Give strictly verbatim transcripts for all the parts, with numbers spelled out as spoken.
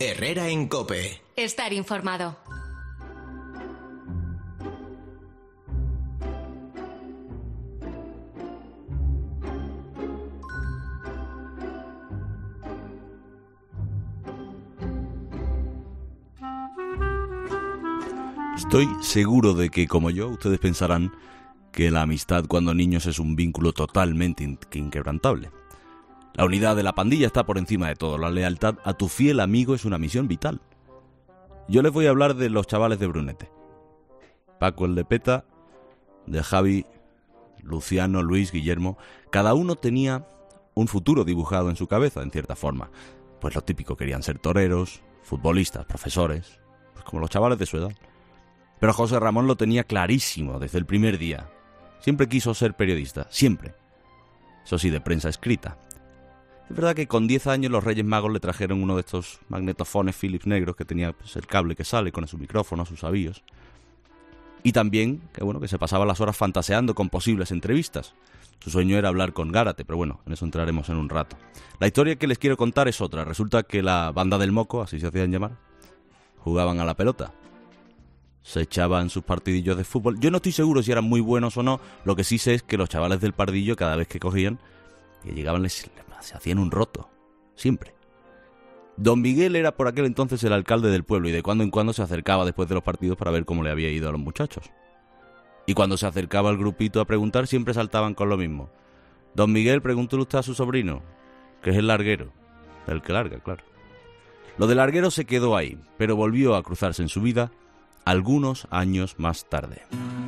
Herrera en COPE. Estar informado. Estoy seguro de que, como yo, ustedes pensarán que la amistad cuando niños es un vínculo totalmente in- inquebrantable. La unidad de la pandilla está por encima de todo. La lealtad a tu fiel amigo es una misión vital. Yo les voy a hablar de los chavales de Brunete. Paco el de Peta, de Javi, Luciano, Luis, Guillermo. Cada uno tenía un futuro dibujado en su cabeza, en cierta forma. Pues lo típico, querían ser toreros, futbolistas, profesores, pues como los chavales de su edad. Pero José Ramón lo tenía clarísimo desde el primer día. Siempre quiso ser periodista, siempre. Eso sí, de prensa escrita. Es verdad que con diez años los Reyes Magos le trajeron uno de estos magnetofones Philips negros que tenía pues, el cable que sale con su micrófono, sus avíos. Y también, que bueno, que se pasaba las horas fantaseando con posibles entrevistas. Su sueño era hablar con Gárate, pero bueno, en eso entraremos en un rato. La historia que les quiero contar es otra. Resulta que la banda del Moco, así se hacían llamar, jugaban a la pelota. Se echaban sus partidillos de fútbol. Yo no estoy seguro si eran muy buenos o no. Lo que sí sé es que los chavales del Pardillo, cada vez que cogían, que llegaban, les, se hacían un roto. Siempre. Don Miguel era por aquel entonces el alcalde del pueblo y de cuando en cuando se acercaba después de los partidos para ver cómo le había ido a los muchachos. Y cuando se acercaba el grupito a preguntar, siempre saltaban con lo mismo. Don Miguel, pregúntale usted a su sobrino, que es el larguero. El que larga, claro. Lo del larguero se quedó ahí, pero volvió a cruzarse en su vida algunos años más tarde.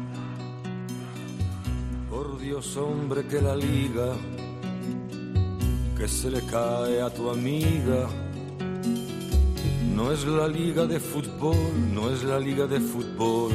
Por Dios, hombre, que la liga que se le cae a tu amiga no es la liga de fútbol, no es la liga de fútbol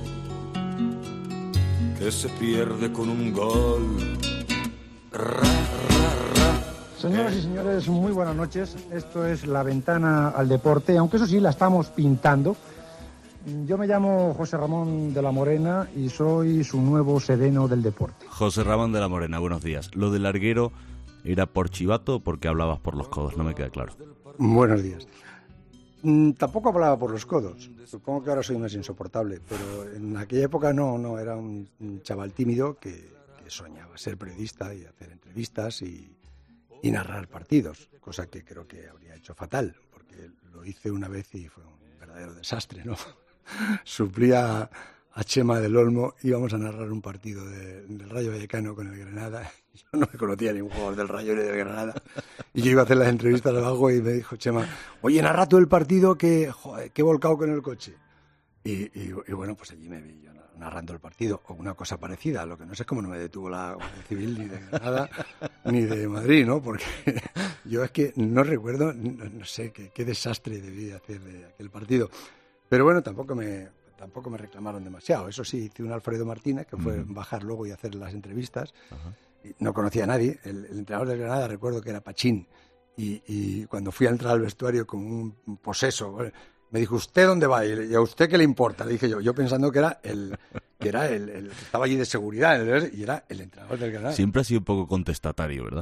que se pierde con un gol. Ra, ra, ra. Señoras y señores, muy buenas noches. Esto es La Ventana al Deporte, aunque eso sí, la estamos pintando. Yo me llamo José Ramón de la Morena y soy su nuevo sereno del deporte. José Ramón de la Morena, buenos días. ¿Lo del larguero era por chivato o porque hablabas por los codos? No me queda claro. Buenos días. Mm, tampoco hablaba por los codos. Supongo que ahora soy más insoportable, pero en aquella época no, no, era un, un chaval tímido que, que soñaba ser periodista y hacer entrevistas y, y narrar partidos, cosa que creo que habría hecho fatal, porque lo hice una vez y fue un verdadero desastre, ¿no? Suplía a Chema del Olmo, íbamos a narrar un partido de, del Rayo Vallecano con el Granada. Yo no me conocía ningún jugador del Rayo ni del Granada. Y yo iba a hacer las entrevistas abajo y me dijo Chema, oye, narra tú el partido que, joder, que he volcado con el coche. Y, y, y bueno, pues allí me vi yo narrando el partido, o una cosa parecida. Lo que no sé es cómo no me detuvo la Guardia Civil ni de Granada ni de Madrid, ¿no? Porque yo es que no recuerdo, no, no sé qué, qué desastre debí hacer de aquel partido. Pero bueno, tampoco me, tampoco me reclamaron demasiado. Eso sí, hice un Alfredo Martínez, que fue uh-huh. bajar luego y hacer las entrevistas. Uh-huh. No conocía a nadie. El, el entrenador de Granada, recuerdo que era Pachín. Y, y cuando fui a entrar al vestuario con un poseso, me dijo, ¿usted dónde va? ¿Y a usted qué le importa? Le dije yo, yo pensando que era el que era el, el que estaba allí de seguridad, y era el entrenador del Granada. Siempre ha sido un poco contestatario, ¿verdad?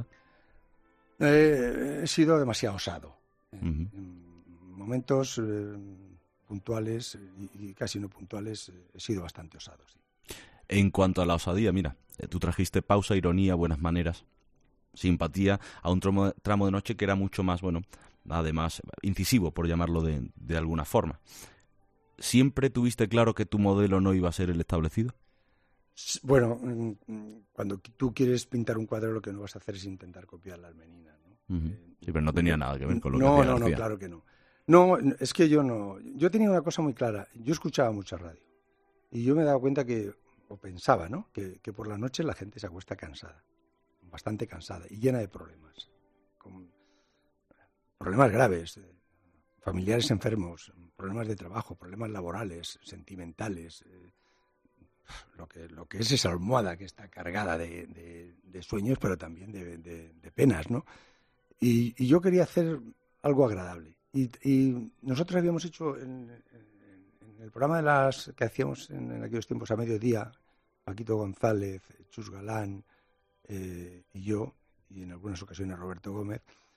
Eh, he sido demasiado osado. Uh-huh. En, en momentos... Eh, puntuales y casi no puntuales, he sido bastante osado, sí. En cuanto a la osadía, mira, tú trajiste pausa, ironía, buenas maneras, simpatía a un tramo, tramo de noche que era mucho más, bueno, además, incisivo, por llamarlo de, de alguna forma. ¿Siempre tuviste claro que tu modelo no iba a ser el establecido? Bueno, cuando tú quieres pintar un cuadro, lo que no vas a hacer es intentar copiar la Almenina, ¿no? Uh-huh. Sí, pero no tenía nada que ver con lo no, que hacía No, no, García. no, claro que no. No, es que yo no... Yo tenía una cosa muy clara. Yo escuchaba mucha radio. Y yo me daba cuenta que, o pensaba, ¿no? Que, que por la noche la gente se acuesta cansada. Bastante cansada y llena de problemas. Con problemas graves. Familiares enfermos, problemas de trabajo, problemas laborales, sentimentales. Eh, lo, que, lo que es esa almohada que está cargada de, de, de sueños, pero también de, de, de penas, ¿no? Y, y yo quería hacer algo agradable. Y, y nosotros habíamos hecho en, en, en el programa de las que hacíamos en, en aquellos tiempos a mediodía, Paquito González, Chus Galán eh, y yo, y en algunas ocasiones Roberto Gómez,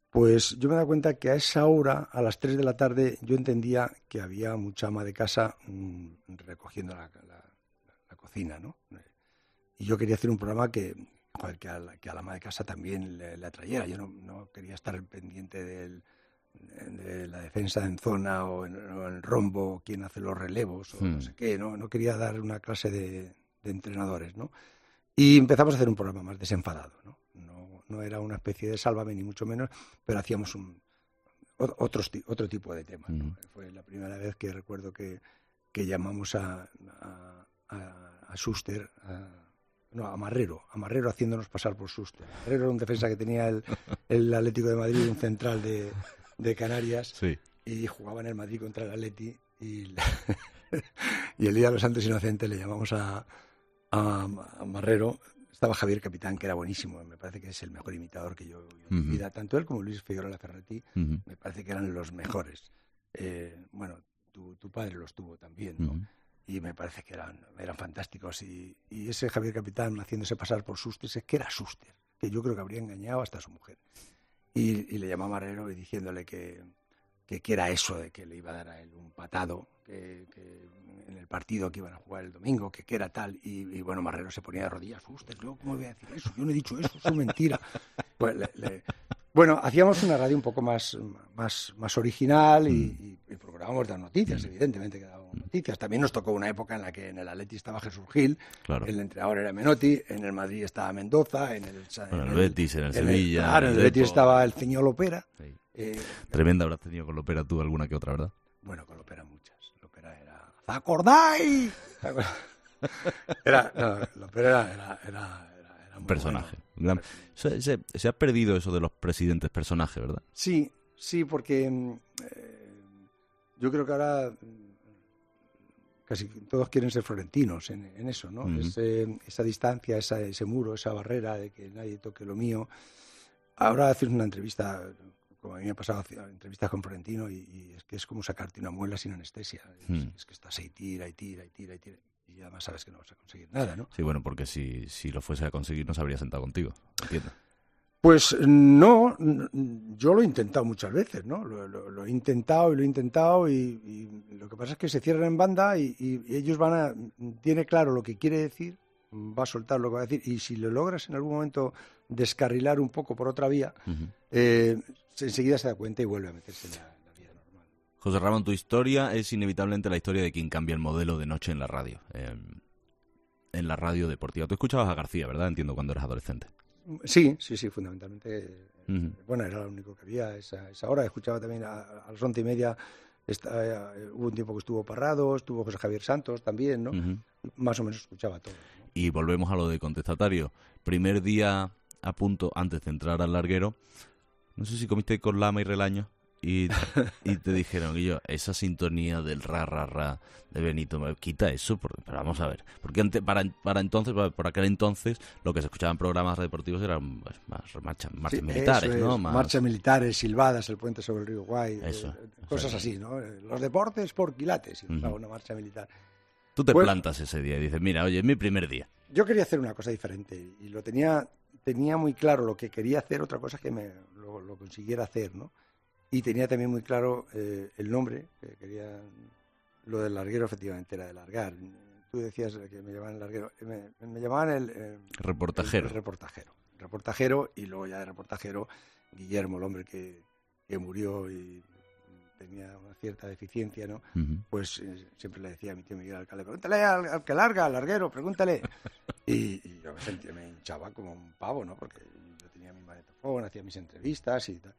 Pues yo me he dado cuenta que a esa hora, a las tres de la tarde, yo entendía que había mucha ama de casa mmm, recogiendo la, la, la cocina, ¿no? Y yo quería hacer un programa que, joder, que, a la, que a la ama de casa también le, le atrayera. Yo no, no quería estar pendiente del, de la defensa en zona o en, o en el rombo, quién hace los relevos o hmm. no sé qué, ¿no? No quería dar una clase de, de entrenadores, ¿no? Y empezamos a hacer un programa más desenfadado, ¿no? No, no era una especie de Sálvame ni mucho menos, pero hacíamos un, otro, otro tipo de temas, ¿no? Mm. Fue la primera vez que recuerdo que, que llamamos a, a, a, a Schuster, a, no, a Marrero, a Marrero haciéndonos pasar por Schuster. Marrero era un defensa que tenía el, el Atlético de Madrid, un central de, de Canarias, sí. Y jugaba en el Madrid contra el Atleti, y, y el día de los Santos Inocentes le llamamos a A, a Marrero. Estaba Javier Capitán, que era buenísimo, me parece que es el mejor imitador que yo he oído en mi vida, tanto él como Luis Figueroa Ferretti, uh-huh. me parece que eran los mejores. Eh, bueno, tu, tu padre los tuvo también, ¿no? Uh-huh. Y me parece que eran, eran fantásticos, y, y ese Javier Capitán haciéndose pasar por Schuster, es que era Schuster, que yo creo que habría engañado hasta a su mujer, y, y le llamó a Marrero y diciéndole que, que, que era eso de que le iba a dar a él un patado, que, que en el partido que iban a jugar el domingo, que, que era tal, y, y bueno, Marrero se ponía de rodillas, usted, ¿cómo voy a decir eso? Yo no he dicho eso, eso es mentira. Pues le, le... Bueno, hacíamos una radio un poco más, más, más original, y, y, y procurábamos dar noticias, evidentemente que dábamos noticias. También nos tocó una época en la que en el Atleti estaba Jesús Gil, claro. El entrenador era Menotti, en el Madrid estaba Mendoza, en el, bueno, en el, el Betis, en el, en el Sevilla... Claro, en el, el Betis estaba el señor Lopera. Sí. Eh, Tremenda habrás tenido con Lopera tú alguna que otra, ¿verdad? Bueno, con Lopera muchas. Lopera era... ¿Acordáis? Era, no, Lopera era, era, era, era, era un personaje. Bueno. Se, se, se ha perdido eso de los presidentes personajes, ¿verdad? Sí, sí, porque eh, yo creo que ahora casi todos quieren ser florentinos en, en eso, ¿no? Uh-huh. Ese, esa distancia, esa, ese muro, esa barrera de que nadie toque lo mío. Ahora haces una entrevista, como a mí me ha pasado, entrevistas con Florentino, y, y es que es como sacarte una muela sin anestesia. Es, hmm. es que estás ahí, tira y tira y tira y tira. Y además sabes que no vas a conseguir nada, ¿no? Sí, bueno, porque si, si lo fuese a conseguir no se habría sentado contigo, entiendo. Pues no, yo lo he intentado muchas veces, ¿no? Lo, lo, lo he intentado y lo he intentado, y, y lo que pasa es que se cierran en banda, y, y, y ellos van a... Tiene claro lo que quiere decir, va a soltar lo que va a decir, y si lo logras en algún momento descarrilar un poco por otra vía, uh-huh. eh, enseguida se da cuenta y vuelve a meterse en la, la vida normal. José Ramón, tu historia es inevitablemente la historia de quien cambia el modelo de noche en la radio, eh, en la radio deportiva. Tú escuchabas a García, ¿verdad? Entiendo, cuando eras adolescente. Sí, sí, sí, fundamentalmente. Uh-huh. Bueno, era lo único que había esa, esa hora. Escuchaba también a, a las once y media. Esta, eh, hubo un tiempo que estuvo Parrado, estuvo José Javier Santos también, ¿no? Uh-huh. Más o menos escuchaba todo, ¿no? Y volvemos a lo de contestatario. Primer día a punto, antes de entrar al larguero, no sé si comiste con lama y relaño, y, y te dijeron, y yo, esa sintonía del ra, ra, ra de Benito, me quita eso, por, pero vamos a ver, porque ante, para, para entonces, por aquel entonces, lo que se escuchaba en programas deportivos eran pues, más marcha, marchas sí, militares, eso ¿no? Es, más... Marchas militares, silbadas, el puente sobre el río Guay, eso, eh, cosas eso. Así, ¿no? Los deportes por quilates, y uh-huh. una marcha militar. Tú te pues, plantas ese día y dices, mira, oye, es mi primer día. Yo quería hacer una cosa diferente, y lo tenía, tenía muy claro lo que quería hacer, otra cosa que me lo, lo consiguiera hacer, ¿no? Y tenía también muy claro eh, el nombre, que quería, lo del larguero efectivamente era de largar. Tú decías que me llamaban el larguero, me, me llamaban el, eh, reportajero. El, el reportajero. Reportajero, y luego ya de reportajero, Guillermo, el hombre que, que murió y tenía una cierta deficiencia, ¿no? Uh-huh. Pues eh, siempre le decía a mi tío Miguel Alcalde, pregúntale al, al que larga, al larguero, pregúntale. y, y yo me sentía, me hinchaba como un pavo, ¿no? Porque yo tenía mi magnetofón, hacía mis entrevistas y tal.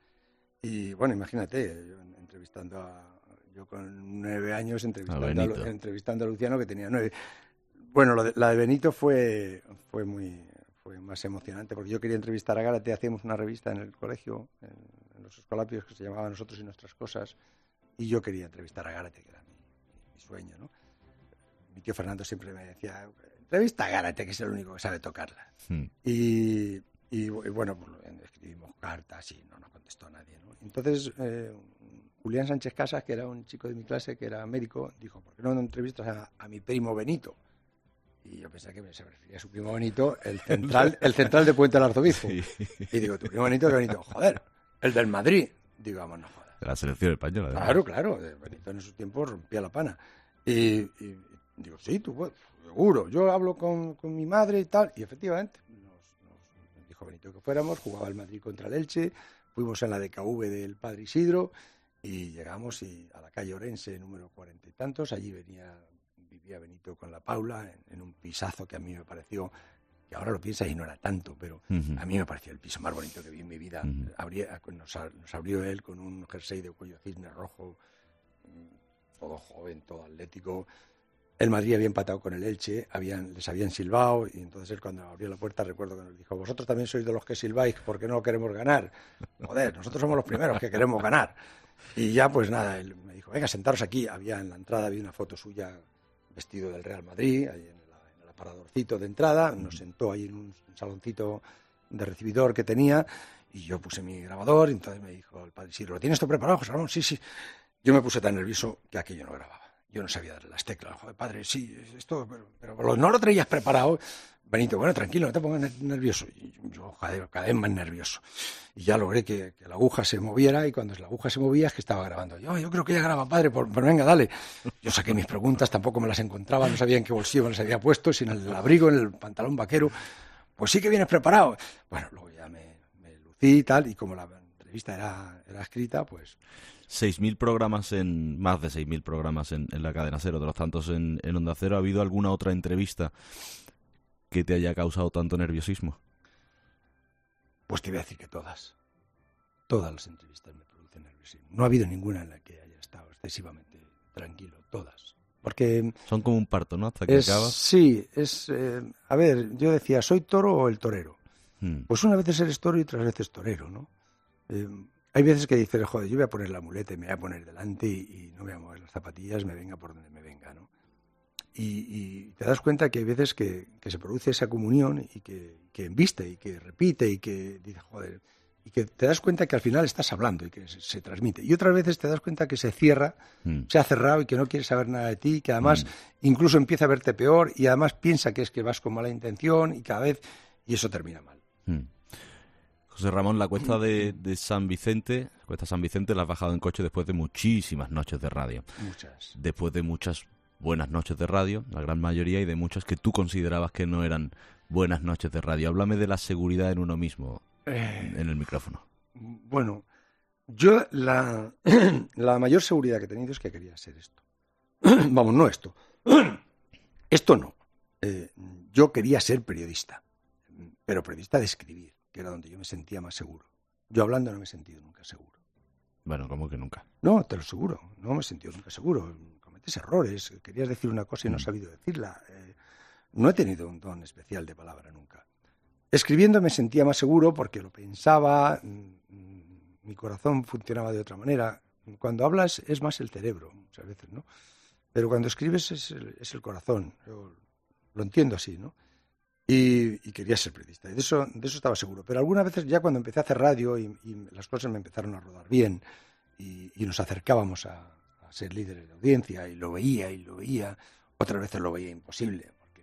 Y bueno, imagínate, yo entrevistando a... Yo con nueve años entrevistando a, a, entrevistando a Luciano, que tenía nueve. Bueno, lo de, la de Benito fue, fue muy fue más emocionante, porque yo quería entrevistar a Gárate. Hacíamos una revista en el colegio, en, en los escolapios, que se llamaba Nosotros y Nuestras Cosas, y yo quería entrevistar a Gárate, que era mi, mi sueño, ¿no? Mi tío Fernando siempre me decía, entrevista a Gárate, que es el único que sabe tocarla. Hmm. Y, y, y bueno, pues, escribimos cartas y no nos contestó nadie, ¿no? Entonces, eh, Julián Sánchez Casas, que era un chico de mi clase, que era médico, dijo, ¿por qué no entrevistas a, a mi primo Benito? Y yo pensé que se refería a su primo Benito, el central, el central de Puente del Arzobispo. Sí. Y digo, ¿tu primo Benito? ¿Qué Benito? Joder, El del Madrid. Digo, vamos, no jodas. De la selección española. ¿verdad? Claro, claro. Benito en esos tiempos rompía la pana. Y, y digo, sí, tú, pues, seguro. Yo hablo con, con mi madre y tal. Y efectivamente, nos, nos dijo Benito que fuéramos. Jugaba el Madrid contra el Elche. Fuimos en la D K V del Padre Isidro. Y llegamos y a la calle Orense, número cuarenta y tantos. Allí venía, vivía Benito con la Paula en, en un pisazo que a mí me pareció... que ahora lo piensas y no era tanto, pero uh-huh. a mí me parecía el piso más bonito que vi en mi vida. Uh-huh. Abría, nos, nos abrió él con un jersey de cuello cisne rojo, todo joven, todo atlético. El Madrid había empatado con el Elche, habían, les habían silbado, y entonces él cuando abrió la puerta recuerdo que nos dijo, vosotros también sois de los que silbáis porque no queremos ganar. Joder, nosotros somos los primeros que queremos ganar. Y ya pues nada, él me dijo, venga, sentaros aquí. Había en la entrada, había una foto suya vestido del Real Madrid, ahí en paradorcito de entrada, nos sentó ahí en un saloncito de recibidor que tenía y yo puse mi grabador y entonces me dijo el Padre Isidro, ¿lo tienes esto preparado, José Ramón? Sí, sí. Yo me puse tan nervioso que aquello no grababa. Yo no sabía darle las teclas. Joder, padre, sí, esto, pero, pero no lo traías preparado. Benito, bueno, tranquilo, no te pongas nervioso. Y yo joder, cada vez más nervioso. Y ya logré que, que la aguja se moviera y cuando la aguja se movía es que estaba grabando. Yo, yo creo que ya graba, padre, pero venga, dale. Yo saqué mis preguntas, tampoco me las encontraba, no sabía en qué bolsillo me las había puesto, sin el abrigo, en el pantalón vaquero. Pues sí que vienes preparado. Bueno, luego ya me, me lucí y tal, y como la entrevista era, era escrita, pues... seis mil programas en... más de seis mil programas en, en la cadena Cero, de los tantos en, en Onda Cero. ¿Ha habido alguna otra entrevista que te haya causado tanto nerviosismo? Pues te voy a decir que todas. Todas las entrevistas me producen nerviosismo. No ha habido ninguna en la que haya estado excesivamente tranquilo. Todas. Porque... son como un parto, ¿no? Hasta que es, acabas. Sí, es... Eh, a ver, yo decía, ¿soy toro o el torero? Hmm. Pues una vez eres toro y otras veces torero, ¿no? Eh, hay veces que dices, joder, yo voy a poner la muleta y me voy a poner delante y, y no voy a mover las zapatillas, me venga por donde me venga, ¿no? Y, y te das cuenta que hay veces que, que se produce esa comunión y que, que embiste y que repite y que dice, joder, y que te das cuenta que al final estás hablando y que se, se transmite. Y otras veces te das cuenta que se cierra, mm. se ha cerrado y que no quiere saber nada de ti, y que además mm. incluso empieza a verte peor y además piensa que es que vas con mala intención y cada vez, y eso termina mal. Mm. José Ramón, la cuesta de, de San Vicente, la cuesta San Vicente la has bajado en coche después de muchísimas noches de radio. Muchas. Después de muchas buenas noches de radio, la gran mayoría, y de muchas que tú considerabas que no eran buenas noches de radio. Háblame de la seguridad en uno mismo, eh, en el micrófono. Bueno, yo la, la mayor seguridad que he tenido es que quería ser esto. Vamos, no esto. Esto no. Eh, yo quería ser periodista, pero periodista de escribir, que era donde yo me sentía más seguro. Yo hablando no me he sentido nunca seguro. Bueno, ¿cómo que nunca? No, te lo aseguro, no me he sentido nunca seguro. Cometes errores, querías decir una cosa y no has sabido decirla. Eh, no he tenido un don especial de palabra nunca. Escribiendo me sentía más seguro porque lo pensaba, mi corazón funcionaba de otra manera. Cuando hablas es más el cerebro, muchas veces, ¿no? Pero cuando escribes es el, es el corazón. Yo lo entiendo así, ¿no? Y, y quería ser periodista, y de eso, de eso estaba seguro. Pero algunas veces ya cuando empecé a hacer radio y, y las cosas me empezaron a rodar bien y, y nos acercábamos a, a ser líderes de audiencia y lo veía y lo veía, otras veces lo veía imposible, porque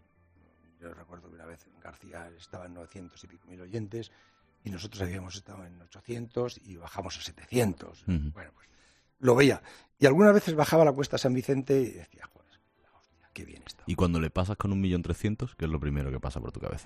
yo recuerdo que una vez García estaba en novecientos y pico mil oyentes y nosotros habíamos estado en ochocientos y bajamos a setecientos. Uh-huh. Bueno, pues lo veía. Y algunas veces bajaba la cuesta San Vicente y decía, joder, la hostia, qué bien está. ¿Y cuando le pasas con un millón trescientos, qué es lo primero que pasa por tu cabeza?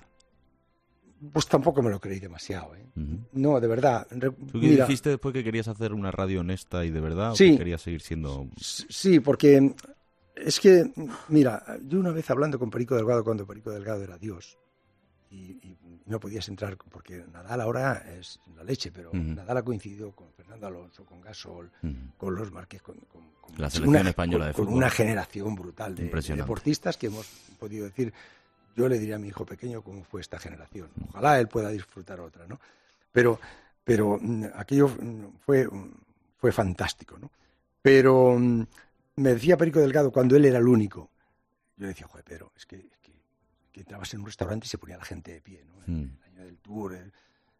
Pues tampoco me lo creí demasiado, ¿eh? Uh-huh. No, de verdad. ¿Tú qué dijiste después que querías hacer una radio honesta y de verdad? Sí. ¿O que querías seguir siendo...? Sí, porque es que, mira, yo una vez hablando con Perico Delgado, cuando Perico Delgado era Dios, y, y no podías entrar, porque Nadal ahora es la leche, pero uh-huh. Nadal ha coincidido con Fernando Alonso, con Gasol, uh-huh. con los Márquez, con, con, con la selección una, española con, de fútbol. Con una generación brutal de, de deportistas que hemos podido decir. Yo le diría a mi hijo pequeño cómo fue esta generación. Ojalá él pueda disfrutar otra, ¿no? Pero, pero aquello fue, fue fantástico, ¿no? Pero me decía Perico Delgado cuando él era el único. Yo le decía, joder, Pedro, es que, es que, que entrabas en un restaurante y se ponía la gente de pie, ¿no? Mm. El año del tour. El,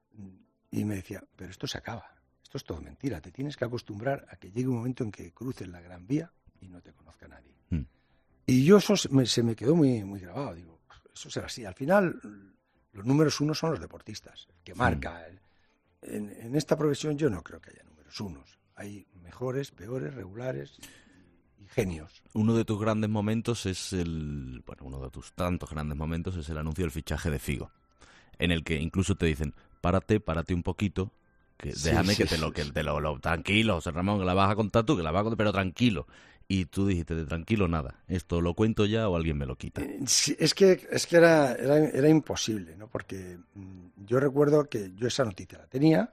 y me decía, pero esto se acaba. Esto es todo mentira. Te tienes que acostumbrar a que llegue un momento en que cruces la Gran Vía y no te conozca nadie. Mm. Y yo eso se me, se me quedó muy, muy grabado, digo. Eso será así. Al final, los números uno son los deportistas, el que marca. El... en, en esta profesión yo no creo que haya números unos. Hay mejores, peores, regulares y, y genios. Uno de tus grandes momentos es el... Bueno, uno de tus tantos grandes momentos es el anuncio del fichaje de Figo, en el que incluso te dicen, párate, párate un poquito, que Sí, déjame sí, que te sí, lo... que sí. te lo, lo tranquilo, José Ramón, que la vas a contar tú, que la vas a contar, pero tranquilo. Y tú dijiste, de tranquilo nada, esto lo cuento ya o alguien me lo quita. Eh, sí, es que, es que era, era, era imposible, ¿no? Porque mm, yo recuerdo que yo esa noticia la tenía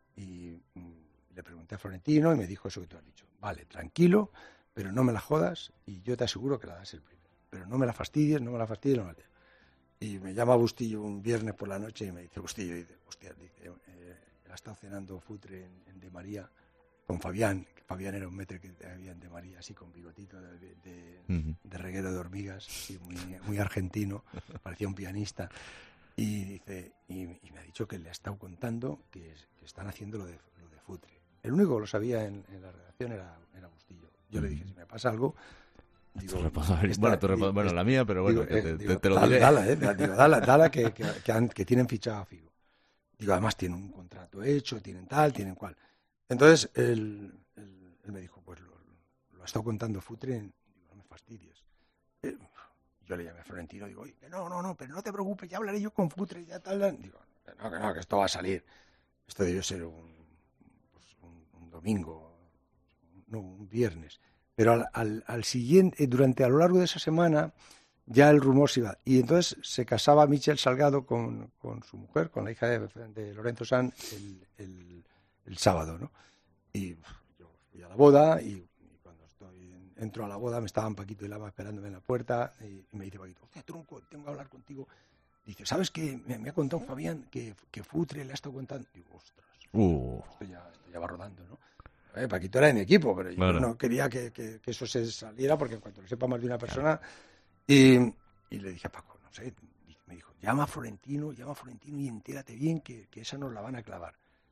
y mm, le pregunté a Florentino y me dijo eso que tú has dicho. Vale, tranquilo, pero no me la jodas y yo te aseguro que la das el primero. Pero no me la fastidies, no me la fastidies, no me la... Y me llama Bustillo un viernes por la noche y me dice, Bustillo, y dice, hostia, dice, eh, ha estado cenando Futre en, en De María con Fabián, que Fabián era un metre que había en De María, así con bigotito de, de, Uh-huh. de reguero de hormigas, así muy, muy argentino, parecía un pianista. Y dice, y, y me ha dicho que le ha estado contando que, es, que están haciendo lo de, lo de Futre. El único que lo sabía en, en la redacción era, era Bustillo. Yo le dije, si me pasa algo, digo, Tu responsabilidad- esta- bueno, tu respo- digo, bueno, es- la mía, pero bueno, digo, que eh, te, te- digo, te lo dale, diré. dale, eh, digo, dale, dale, que, que, que, han- que tienen fichado a Figo. Digo, además tienen un contrato hecho, tienen tal, tienen cual. Entonces, él, él, él me dijo, pues lo, lo ha estado contando Futre. Digo, no me fastidies. Eh, yo le llamé a Florentino, digo, oye, que no, no, no, pero no te preocupes, ya hablaré yo con Futre, ya tal. Digo, que no, que no, que esto va a salir. Esto debió ser un, pues, un, un domingo, no, un viernes. Pero al, al, al siguiente, durante a lo largo de esa semana, ya el rumor se iba. Y entonces se casaba Michel Salgado con, con su mujer, con la hija de, de Lorenzo Sanz, el, el, el sábado, ¿no? Y uf, yo fui a la boda y, y cuando estoy en- entro a la boda me estaban Paquito y Lama esperándome en la puerta y, y me dice Paquito, hostia, tronco, tengo que hablar contigo. Dice, ¿sabes qué? Me, me ha contado Fabián que, que Futre le ha estado contando. Digo, ostras, Uh, esto ya, esto ya va rodando, ¿no? Eh, Paquito era de mi equipo, pero yo Claro. no quería que, que- que eso se saliera porque en cuanto lo sepa más de una persona... Y, y le dije a Paco, no sé, me dijo, llama a Florentino, llama a Florentino y entérate bien que, que esa nos la van a clavar.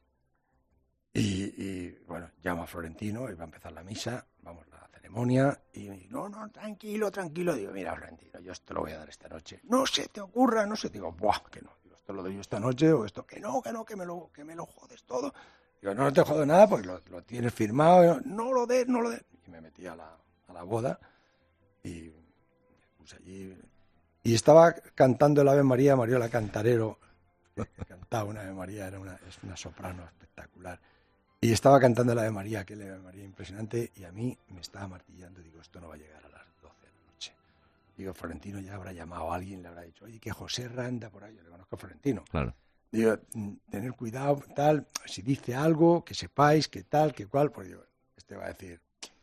Y, y, bueno, llama a Florentino y va a empezar la misa, vamos, la ceremonia, y me dice, no, no, tranquilo, tranquilo. Digo, mira, Florentino, yo esto lo voy a dar esta noche. No se te ocurra, no se te digo, buah, que no. Digo, esto lo doy yo esta noche, o esto, que no, que no, que me lo, que me lo jodes todo. Digo, no, no te jodo nada porque lo, lo tienes firmado, no lo des, no lo des. Y me metí a la, a la boda y me puse allí y estaba cantando el Ave María, Mariola Cantarero, que cantaba una Ave María, era una, es una soprano espectacular. Y estaba cantando el Ave María, aquel Ave María impresionante, y a mí me estaba martillando. Digo, esto no va a llegar a las doce de la noche. Digo, Florentino ya habrá llamado a alguien, le habrá dicho, oye, que José Ra anda por ahí. Yo le conozco a Florentino. claro. Digo, mm, tener cuidado, tal, si dice algo, que sepáis, que tal, que cual, porque digo, este va a decir,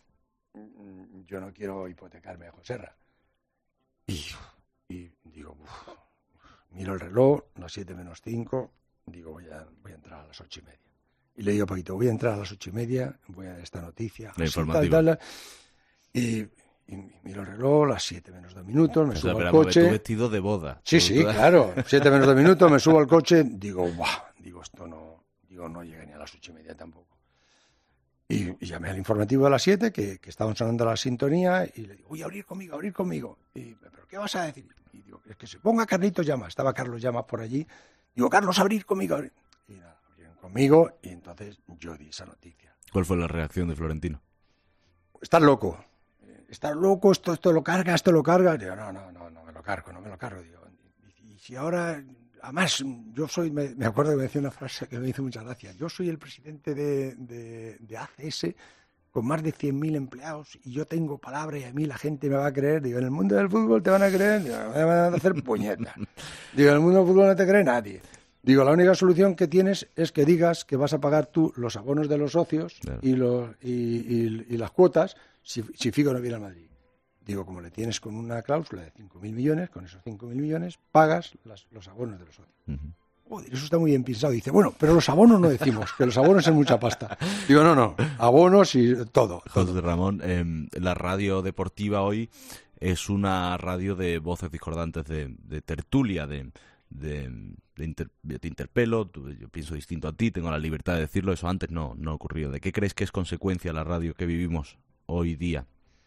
mm, yo no quiero hipotecarme a José Ra. Y, y digo, uf, uf, miro el reloj, las siete menos cinco, digo, voy a, voy a entrar a las ocho y media. Y le digo a Paquito, voy a entrar a las ocho y media, voy a dar esta noticia. La así, tal, informativa. tal, y, y miro el reloj, las siete menos dos minutos, me O sea, subo al pero vamos a ver, coche. tu vestido de boda. Sí, Tú- sí, tú- claro. Siete menos dos minutos, me subo al coche, digo, ¡buah! Digo, esto no, digo, no llega ni a las ocho y media tampoco. Y, y llamé al informativo de las siete, que, que estaban sonando la sintonía, y le digo, oye, abrir conmigo, abrir conmigo. Y, ¿pero qué vas a decir? Y digo, es que se ponga Carlitos Llamas. Estaba Carlos Llamas por allí. Digo, Carlos, abrir conmigo, abrir. Y nada, abrieron conmigo, y entonces yo di esa noticia. ¿Cuál fue la reacción de Florentino? Estás loco. Eh, Estás loco, esto, esto lo carga, esto lo carga. Digo, no, no, no, no me lo cargo, no me lo cargo. Digo, y, y si ahora, además, yo soy, me, me acuerdo que me decía una frase que me hizo mucha gracia. Yo soy el presidente de, de, de A C S con más de cien mil empleados y yo tengo palabra y a mí la gente me va a creer. Digo, en el mundo del fútbol te van a creer, digo, me van a hacer puñetas. Digo, en el mundo del fútbol no te cree nadie. Digo, la única solución que tienes es que digas que vas a pagar tú los abonos de los socios Claro. y, los, y, y, y las cuotas si, si Figo no viene al Madrid. Digo, como le tienes con una cláusula de cinco mil millones, con esos cinco mil millones pagas las, los abonos de los socios. Ujú. Joder, eso está muy bien pensado. Dice, bueno, pero los abonos no decimos, que los abonos es mucha pasta. Digo, no, no, abonos y todo. todo. José Ramón, eh, la radio deportiva hoy es una radio de voces discordantes, de, de tertulia, de, de, de inter- yo te interpelo, tú- yo pienso distinto a ti, tengo la libertad de decirlo, eso antes no, no ocurrió. ¿De qué crees que es consecuencia la radio que vivimos hoy día?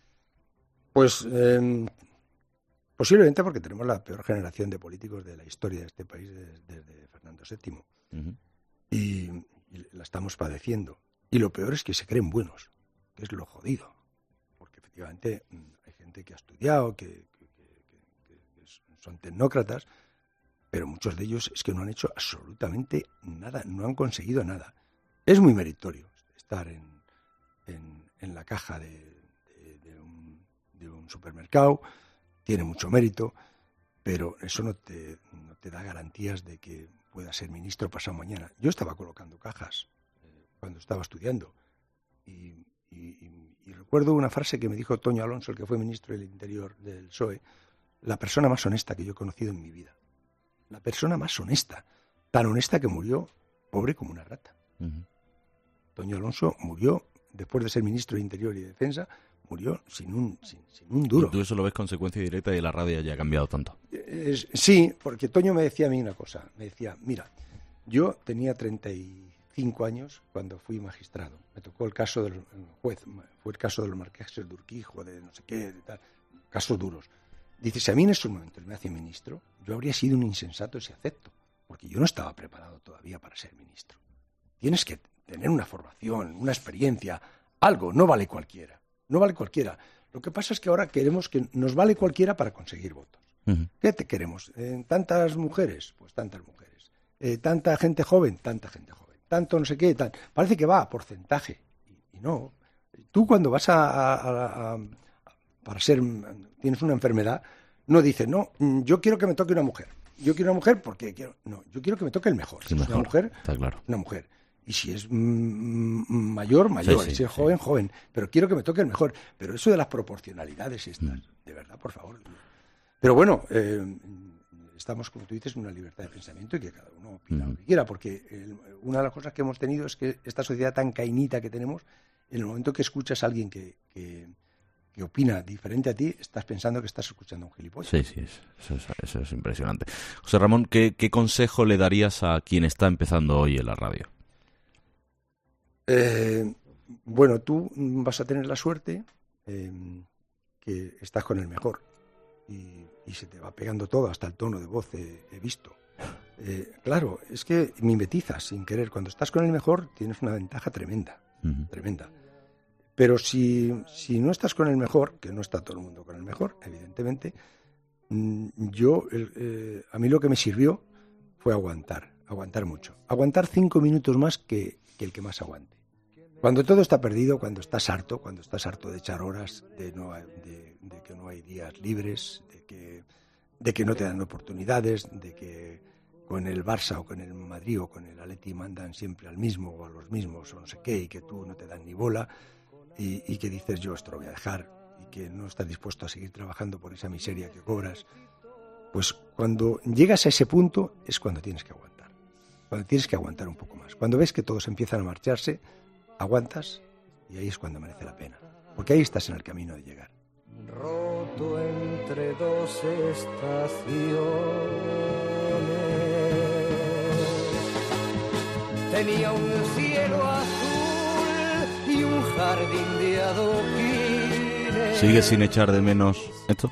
Pues eh, posiblemente porque tenemos la peor generación de políticos de la historia de este país desde, desde Fernando séptimo. Ujú. y, y la estamos padeciendo. Y lo peor es que se creen buenos, que es lo jodido. Porque efectivamente hay gente que ha estudiado, que, que, que, que, que son tecnócratas, pero muchos de ellos es que no han hecho absolutamente nada, no han conseguido nada. Es muy meritorio estar en, en, en la caja de, de, de, un, de un supermercado, tiene mucho mérito, pero eso no te, no te da garantías de que puedas ser ministro pasado mañana. Yo estaba colocando cajas eh, cuando estaba estudiando y, y, y, y recuerdo una frase que me dijo Toño Alonso, el que fue ministro del Interior del P S O E, la persona más honesta que yo he conocido en mi vida. La persona más honesta, tan honesta que murió pobre como una rata. Uh-huh. Toño Alonso murió, después de ser ministro de Interior y Defensa, murió sin un, sin, sin un duro. ¿Y tú eso lo ves consecuencia directa y la radio ya ha cambiado tanto? Es, sí, porque Toño me decía a mí una cosa. Me decía, mira, yo tenía treinta y cinco años cuando fui magistrado. Me tocó el caso del juez, fue el caso de los marqueses de Urquijo, de no sé qué, de tal, casos duros. Dice, si a mí en esos momentos me hace ministro, yo habría sido un insensato si acepto, porque yo no estaba preparado todavía para ser ministro. Tienes que tener una formación, una experiencia, algo, no vale cualquiera. No vale cualquiera. Lo que pasa es que ahora queremos que nos vale cualquiera para conseguir votos. Uh-huh. ¿Qué te queremos? Eh, ¿Tantas mujeres? Pues tantas mujeres. Eh, ¿Tanta gente joven? Tanta gente joven. ¿Tanto no sé qué? Tal. Parece que va a porcentaje. Y, y no. Tú cuando vas a, a, a, a... para ser... tienes una enfermedad, no dices, no, yo quiero que me toque una mujer. Yo quiero una mujer porque quiero... No, yo quiero que me toque el mejor. Si el es mejor, una mujer, está claro. Una mujer. Y si es mm, mayor, mayor. Sí, sí, si es joven, sí. joven. Pero quiero que me toque el mejor. Pero eso de las proporcionalidades estas, mm. de verdad, por favor. Pero bueno, eh, estamos, como tú dices, en una libertad de pensamiento y que cada uno opina mm. lo que quiera. Porque el, una de las cosas que hemos tenido es que esta sociedad tan cainita que tenemos, en el momento que escuchas a alguien que, que, que opina diferente a ti, estás pensando que estás escuchando a un gilipollas. Sí, sí, eso es, eso es impresionante. José Ramón, ¿qué, ¿qué consejo le darías a quien está empezando hoy en la radio? Eh, bueno, tú vas a tener la suerte eh, que estás con el mejor y, y se te va pegando todo, hasta el tono de voz he, he visto. Eh, claro, es que mimetizas sin querer. Cuando estás con el mejor tienes una ventaja tremenda, uh-huh. tremenda. Pero si, si no estás con el mejor, que no está todo el mundo con el mejor, evidentemente, yo, el, eh, a mí lo que me sirvió fue aguantar, aguantar mucho. Aguantar cinco minutos más que, que el que más aguante. Cuando todo está perdido, cuando estás harto, cuando estás harto de echar horas, de, no, de, de que no hay días libres, de que, de que no te dan oportunidades, de que con el Barça o con el Madrid o con el Atleti mandan siempre al mismo o a los mismos o no sé qué, y que tú no te dan ni bola, y, y que dices yo esto lo voy a dejar, y que no estás dispuesto a seguir trabajando por esa miseria que cobras, pues cuando llegas a ese punto es cuando tienes que aguantar, cuando tienes que aguantar un poco más. Cuando ves que todos empiezan a marcharse, aguantas y ahí es cuando merece la pena, porque ahí estás en el camino de llegar. Roto entre dos estaciones, tenía un cielo azul y un jardín de adoquines. ¿Sigues sin echar de menos esto?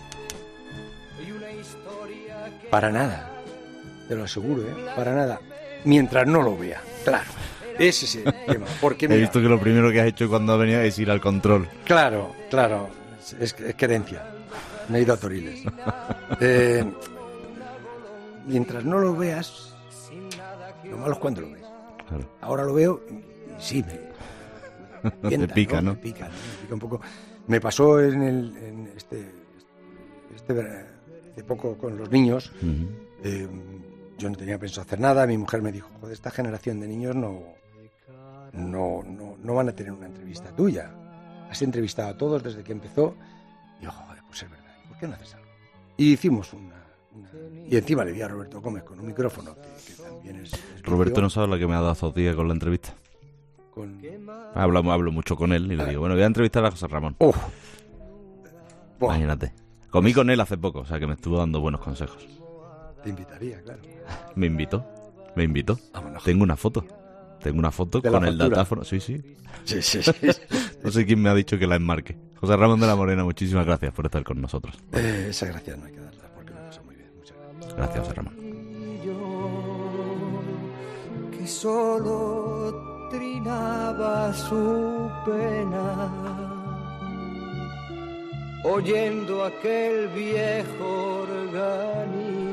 Para nada, te lo aseguro, ¿eh? Para nada, mientras no lo vea, claro. Ese es el tema. Porque, mira, he visto que lo primero que has hecho cuando has venido es ir al control. Claro, claro. Es, es querencia. Me he ido a Toriles. Eh, mientras no lo veas, lo malo es cuando lo ves. Claro. Ahora lo veo y sí, me, tienta, te pica, ¿no? ¿no? Me pica, ¿no? Me pica un poco. Me pasó en, el, en este, este de poco con los niños. Uh-huh. Eh, yo no tenía pensado hacer nada. Mi mujer me dijo, joder, esta generación de niños no... No, no, no van a tener una entrevista tuya. Has entrevistado a todos desde que empezó. Y yo, joder, pues es verdad. ¿Por qué no haces algo? Y hicimos una, una... Y encima le di a Roberto Gómez con un micrófono, que, que también es... es Roberto no sabe la que me ha dado estos días con la entrevista. Con... Hablo, hablo mucho con él y le ah. digo, bueno, voy a entrevistar a José Ramón. Uf. Imagínate. Comí con él hace poco, o sea que me estuvo dando buenos consejos. Te invitaría, claro. Me invitó, me invitó. Vámonos. Tengo una foto. Tengo una foto con el datáfono. Sí, sí. Sí, sí, sí. No sé quién me ha dicho que la enmarque. José Ramón de la Morena, muchísimas gracias por estar con nosotros. Eh, esa gracia no hay que darla porque me pasa muy bien. Muchas gracias. Gracias, José Ramón. y solo trinaba su pena, oyendo aquel viejo organillo